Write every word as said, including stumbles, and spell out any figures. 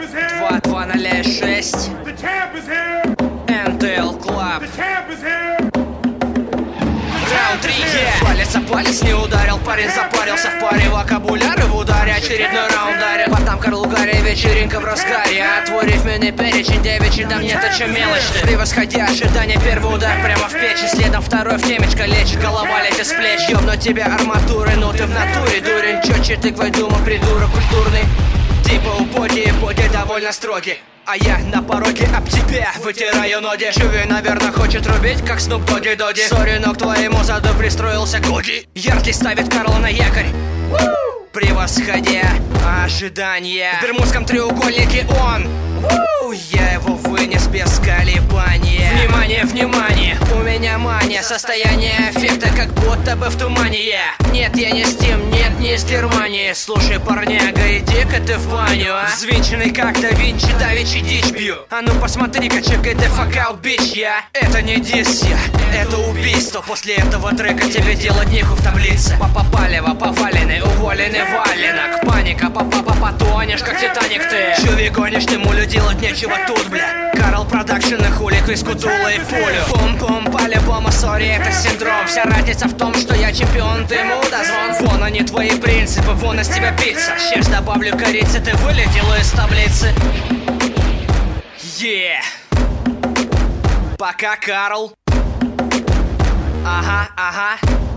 два два ноль шесть. эн тэ эл Club. Раунд три, yeah. Палец о палец не ударил, парень запарился в паре. Вокабуляры в ударе, очередной раунд дарит. Потом Карл Гарри, вечеринка в разгаре. А твой рифменный перечень девичий, там нет о чем мелочь. Превосходя ожидания, первый удар прямо в печень. Следом второй в темечко лечит, голова летит с плеч. Ёбнуть тебя арматурой, ну ты в натуре дурень. Чё тыквой дума, придурок культурный. Типа у боди и боди довольно строгий. А я на пороге об тебя вытираю ноги. Чуви, наверное, хочет рубить, как Снуп Доги Доги. Сори, но к твоему заду пристроился Годи. Яркий ставит Карла на якорь, превосходя ожидания. В бермудском треугольнике он, я его вынес без колебания. Внимание, внимание, у меня мания. Состояние эффекта, как будто бы в тумане я. Нет, я не Стим, нет, не из Германии. Слушай, парняга, иди-ка ты в баню, а. Взвинченный как да Винчи, давичи дичь бью. А ну посмотри-ка, чекай the fuck out, bitch, я. Это не дисс, я, это убийство. После этого трека тебе делать нехуй в таблице. Папа Палева, поваленный, уволенный валенок. Паника, папа, потонешь, как Титаник ты. Чуви гонишь, ты мулю, делать нечего тут, бля. Карл Продакшн и хулик из кутула и пулю. Пум-пум, по-любому, сори, это синдром. Вся разница в том, что я чемпион, ты мудозвон. Вон они твои принципы, вон из тебя пицца. Сейчас добавлю корицы, ты вылетела из таблицы. Yeah. Пока, Карл. Ага, ага.